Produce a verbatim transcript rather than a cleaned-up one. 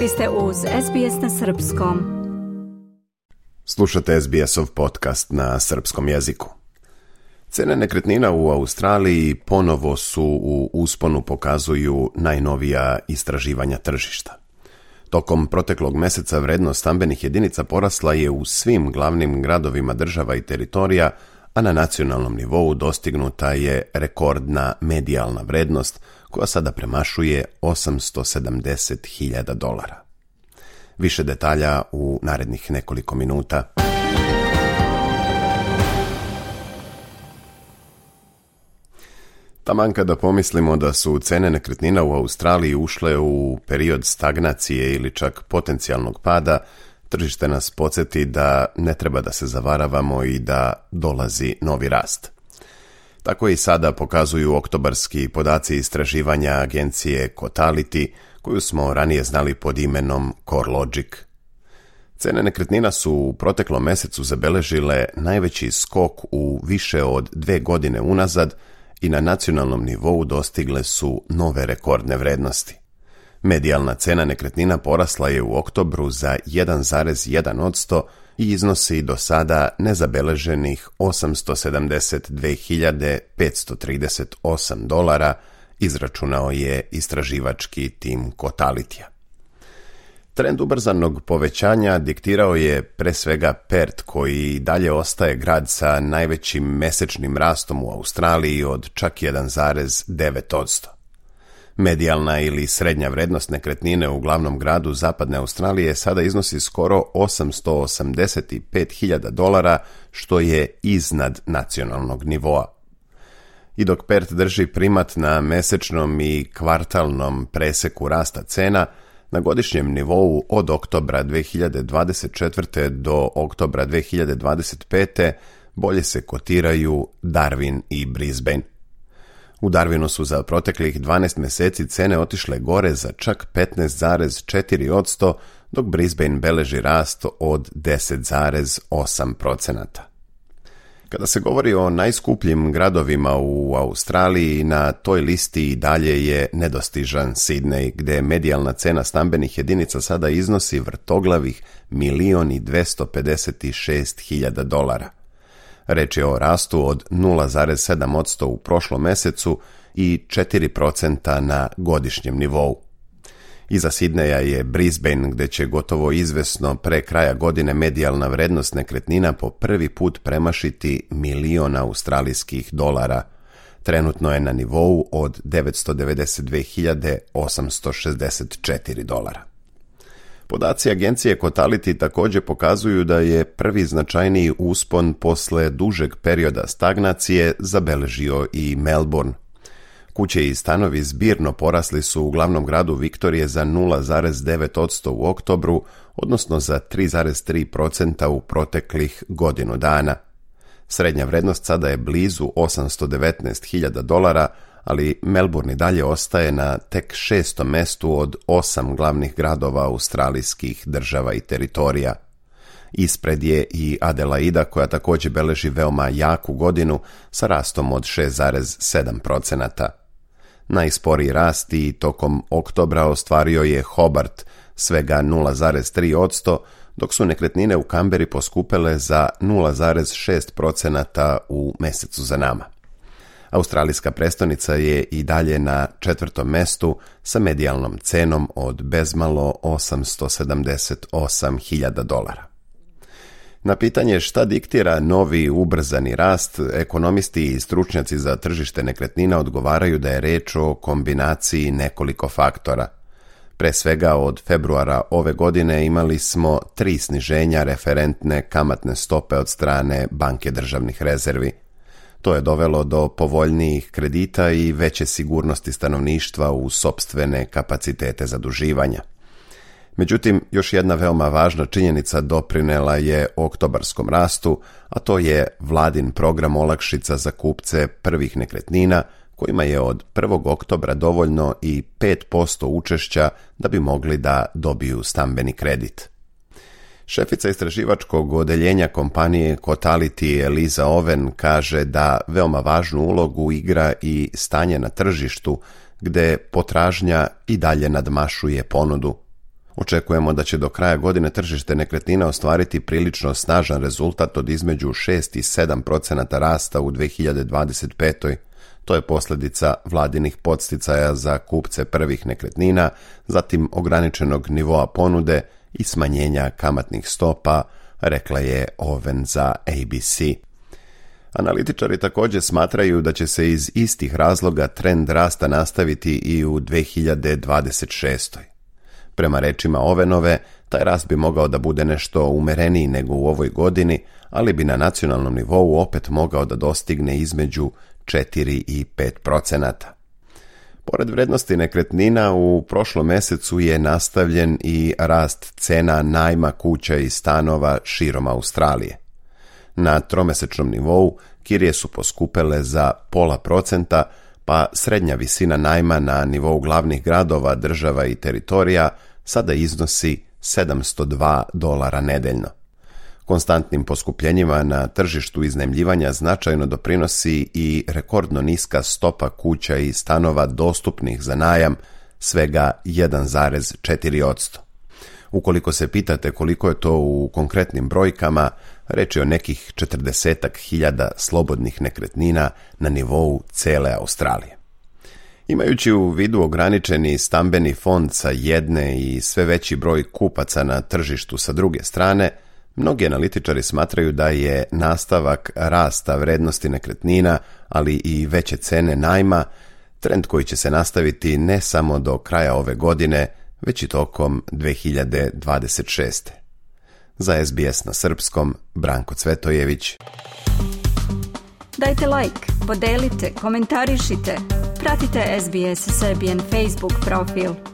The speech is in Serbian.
Vi ste uz S B S na srpskom. Slušate S B S-ov podcast na srpskom jeziku. Cene nekretnina u Australiji ponovo su u usponu, pokazuju najnovija istraživanja tržišta. Tokom proteklog meseca vrednost stambenih jedinica porasla je u svim glavnim gradovima država i teritorija, a na nacionalnom nivou dostignuta je rekordna medijalna vrednost koja sada premašuje osamsto sedamdeset hiljada dolara. Više detalja u narednih nekoliko minuta. Taman kada pomislimo da su cene nekretnina u Australiji ušle u period stagnacije ili čak potencijalnog pada, tržište nas podsjeti da ne treba da se zavaravamo i da dolazi novi rast. Tako i sada pokazuju oktobarski podaci istraživanja agencije Cotality, koju smo ranije znali pod imenom CoreLogic. Cene nekretnina su u proteklom mesecu zabeležile najveći skok u više od dve godine unazad i na nacionalnom nivou dostigle su nove rekordne vrednosti. Medijalna cena nekretnina porasla je u oktobru za jedan zarez jedan posto i iznosi do sada nezabeleženih osamsto sedamdeset dve hiljade petsto trideset osam dolara, izračunao je istraživački tim Cotalityja. Trend ubrzanog povećanja diktirao je pre svega Perth, koji dalje ostaje grad sa najvećim mesečnim rastom u Australiji od čak jedan zarez devet posto. Medijalna ili srednja vrednost nekretnine u glavnom gradu zapadne Australije sada iznosi skoro osamsto osamdeset pet hiljada dolara, što je iznad nacionalnog nivoa. I dok Perth drži primat na mesečnom i kvartalnom preseku rasta cena, na godišnjem nivou od oktobra dve hiljade dvadeset četvrte do oktobra dve hiljade dvadeset pete bolje se kotiraju Darwin i Brisbane. U Darwinu su za proteklih dvanaest mjeseci cene otišle gore za čak petnaest zarez četiri posto, dok Brisbane beleži rast od deset zarez osam posto. Kada se govori o najskupljim gradovima u Australiji, na toj listi i dalje je nedostižan Sydney, gdje medijalna cena stambenih jedinica sada iznosi vrtoglavih milion i dvesta pedeset šest hiljada dolara. Reč je o rastu od nula zarez sedam posto u prošlom mesecu i četiri posto na godišnjem nivou. Iza Sidneja je Brisbane, gdje će gotovo izvesno pre kraja godine medijalna vrednost nekretnina po prvi put premašiti milion australijskih dolara. Trenutno je na nivou od devetsto devedeset dve hiljade osamsto šezdeset četiri dolara. Podaci agencije Cotality također pokazuju da je prvi značajniji uspon posle dužeg perioda stagnacije zabeležio i Melbourne. Kuće i stanovi zbirno porasli su u glavnom gradu Viktorije za nula zarez devet posto u oktobru, odnosno za tri zarez tri posto u proteklih godinu dana. Srednja vrednost sada je blizu osamsto devetnaest hiljada dolara, ali Melbourne i dalje ostaje na tek šestom mestu od osam glavnih gradova australijskih država i teritorija. Ispred je i Adelaida, koja također beleži veoma jaku godinu sa rastom od šest zarez sedam posto. Najsporiji rast i tokom oktobra ostvario je Hobart, svega nula zarez tri posto, dok su nekretnine u Kamberi poskupele za nula zarez šest posto u mesecu za nama. Australijska prestonica je i dalje na četvrtom mestu sa medijalnom cenom od bezmalo osamsto sedamdeset osam hiljada dolara. Na pitanje šta diktira novi ubrzani rast, ekonomisti i stručnjaci za tržište nekretnina odgovaraju da je reč o kombinaciji nekoliko faktora. Pre svega od februara ove godine imali smo tri sniženja referentne kamatne stope od strane Banke državnih rezervi. To je dovelo do povoljnijih kredita i veće sigurnosti stanovništva u sopstvene kapacitete zaduživanja. Međutim, još jedna veoma važna činjenica doprinela je oktobarskom rastu, a to je vladin program olakšica za kupce prvih nekretnina, kojima je od prvog oktobra dovoljno i pet posto učešća da bi mogli da dobiju stambeni kredit. Šefica istraživačkog odeljenja kompanije Cotality Eliza Owen kaže da veoma važnu ulogu igra i stanje na tržištu, gde potražnja i dalje nadmašuje ponudu. Očekujemo da će do kraja godine tržište nekretnina ostvariti prilično snažan rezultat od između šest i sedam procenata rasta u dve hiljade dvadeset petoj. To je posljedica vladinih podsticaja za kupce prvih nekretnina, zatim ograničenog nivoa ponude i smanjenja kamatnih stopa, rekla je Owen za A B C. Analitičari također smatraju da će se iz istih razloga trend rasta nastaviti i u dve hiljade dvadeset šestoj. Prema rečima Owenove, taj rast bi mogao da bude nešto umereniji nego u ovoj godini, ali bi na nacionalnom nivou opet mogao da dostigne između četiri i pet procenata. Pored vrednosti nekretnina, u prošlom mjesecu je nastavljen i rast cena najma kuća i stanova širom Australije. Na tromjesečnom nivou kirije su poskupele za pola procenta, pa srednja visina najma na nivou glavnih gradova, država i teritorija sada iznosi sedamsto dva dolara nedeljno. Konstantnim poskupljenjima na tržištu iznajmljivanja značajno doprinosi i rekordno niska stopa kuća i stanova dostupnih za najam, svega jedan zarez četiri posto. Ukoliko se pitate koliko je to u konkretnim brojkama, reč je o nekih četrdesetak hiljada slobodnih nekretnina na nivou cele Australije. Imajući u vidu ograničeni stambeni fond sa jedne i sve veći broj kupaca na tržištu sa druge strane, mnogi analitičari smatraju da je nastavak rasta vrednosti nekretnina, ali i veće cene najma, trend koji će se nastaviti ne samo do kraja ove godine, već i tokom dve hiljade dvadeset šeste. Za S B S na srpskom, Branko Cvetojević. Dajte like, podelite, komentarišite, pratite S B S Serbian Facebook profil.